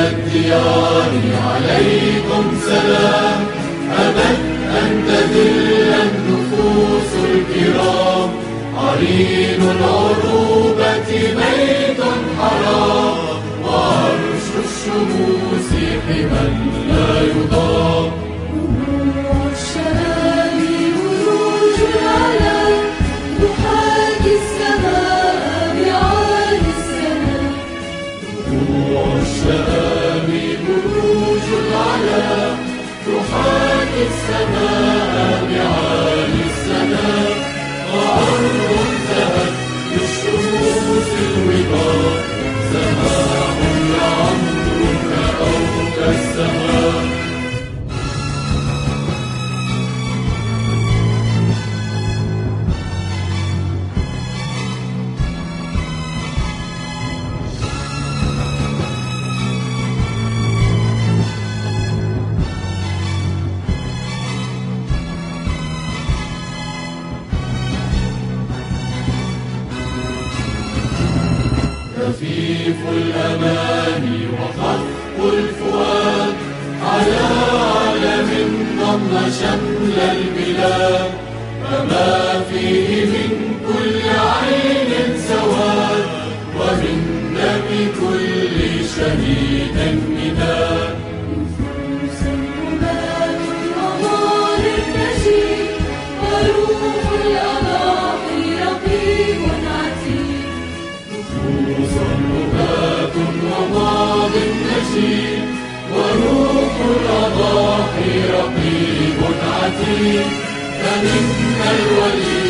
الديار عليكم سلام. أبت أن تذل النفوس الكرام، عرين العروبة بيت حرام، وعرش الشموس حمى لا يضام. دموع الشباب بروج العلا، تحاكي السماء بعالي السماء. دموع الشباب بروج العلا، تحاكي السماء بعالي السماء. وأرض انتهت للشموس الوطاء، سماء لعمرك أو كالسماء. خفيف الأمان وخف الفؤاد، على علم ضم شمل البلاد. فما فيه من كل عين سواد، ومن دم كل شهيد نداء. نفوس هبات ومال النشيد، وروح الأضاحي رقيب عتيد. نفوس ربات وماض نشيد، وروح الأضاحي رقيب عتيد. فمنا الولي